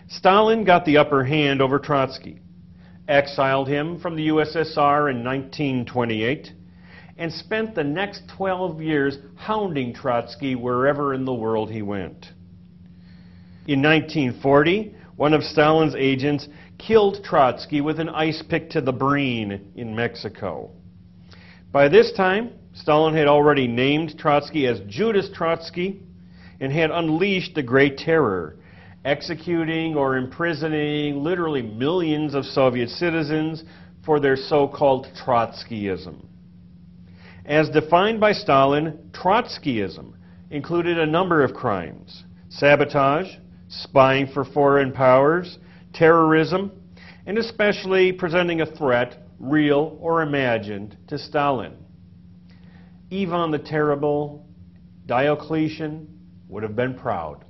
Stalin got the upper hand over Trotsky, exiled him from the USSR in 1928, and spent the next 12 years hounding Trotsky wherever in the world he went. In 1940, one of Stalin's agents killed Trotsky with an ice pick to the brain in Mexico. By this time, Stalin had already named Trotsky as Judas Trotsky and had unleashed the Great Terror, executing or imprisoning literally millions of Soviet citizens for their so-called Trotskyism. As defined by Stalin, Trotskyism included a number of crimes: sabotage, spying for foreign powers, terrorism, and especially presenting a threat, real or imagined, to Stalin. Ivan the Terrible, Diocletian, would have been proud.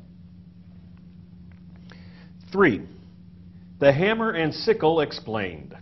3. The hammer and sickle explained.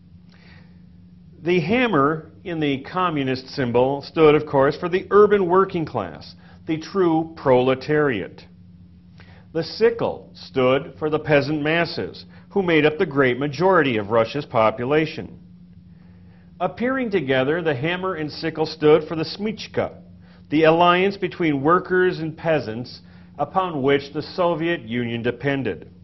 The hammer in the communist symbol stood, of course, for the urban working class, the true proletariat. The sickle stood for the peasant masses, who made up the great majority of Russia's population. Appearing together, the hammer and sickle stood for the Smichka, the alliance between workers and peasants upon which the Soviet Union depended.